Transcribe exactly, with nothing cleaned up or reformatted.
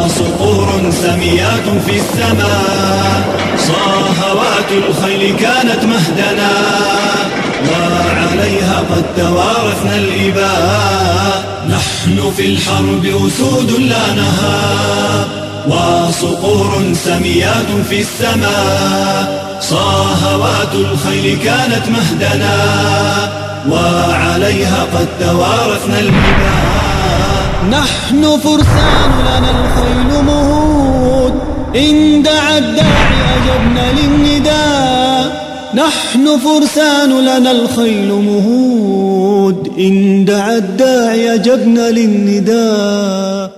وصقور سميات في السماء، صاهوات الخيل كانت مهدنا، وعليها قد توارثنا الإباء. نحن في الحرب أسود لا نهاب، وصقور سميات في السماء، صاهوات الخيل كانت مهدنا، وعليها قد توارثنا الإباء. نحن فرسان لنا الخيل مهود، إن دعا الداعي أجبنا للنداء. نحن فرسان لنا الخيل مهود، إن دعا الداعي أجبنا للنداء.